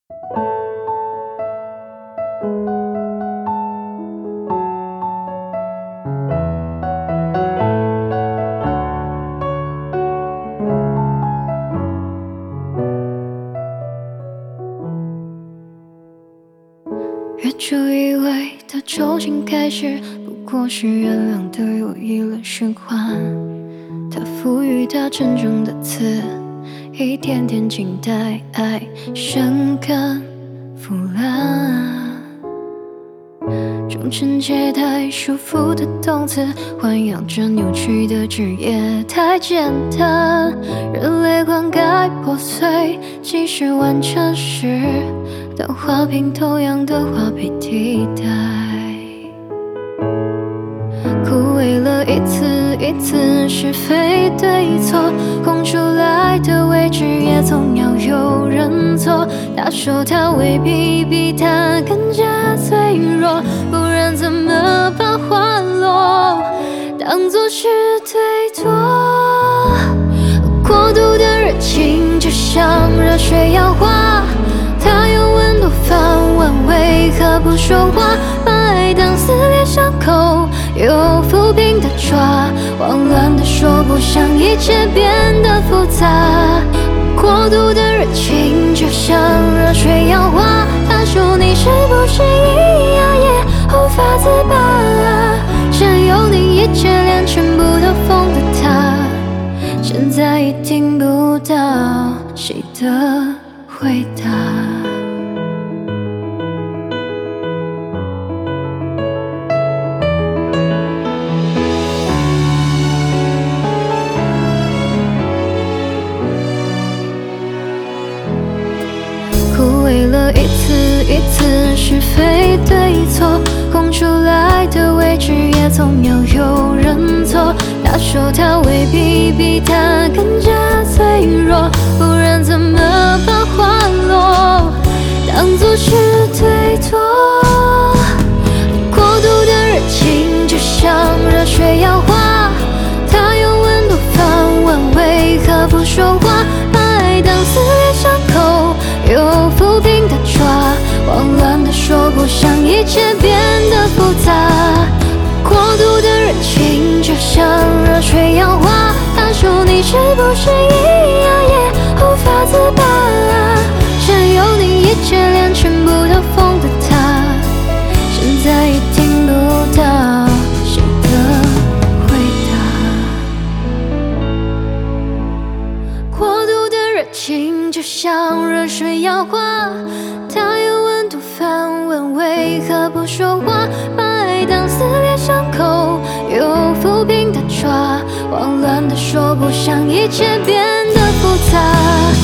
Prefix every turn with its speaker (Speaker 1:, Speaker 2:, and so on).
Speaker 1: 越久以为的重新开始，不过是原谅的又一轮循环。它赋予它沉重的词，一点点静待爱生根腐烂。终成借太束缚的动词，豢养着扭曲的枝叶，太简单。人类灌溉破碎，即使完成时，当花瓶同样的话被替代。枯萎了一次一次，是非对错，空出来的位置也总要有人坐。他说他未必比他更加脆弱，不然怎么把花落当作是推脱？过度的热情就像热水氧化，它用温度翻问为何不说话，把爱当撕裂伤口，又抚平的抓，慌乱的说不，想一切变得复杂。过度的热情就像热水氧化，他说你是不是一样也无法自拔？占有你一切连全部都疯的他，现在也听不到谁的回答。枯萎了一次一次，是非对错，空出来的位置也总要有人坐。他说他未必比他更加脆弱，不然怎么把花落当作是推脱？过度的热情就像热水氧化，他用温度翻问为何不说话，把爱当撕裂伤口，又抚平的抓，慌乱的说不，想一切变得复杂。过度的热情就像热水氧化，他说你是不是一样也无法自拔？占有你一切连全部都疯的他，现在也听不到谁的回答。过度的热情就像热水氧化，它用温度翻问为何不说话，把爱当撕裂伤口，又抚平的抓，慌乱的说不，想一切变得复杂。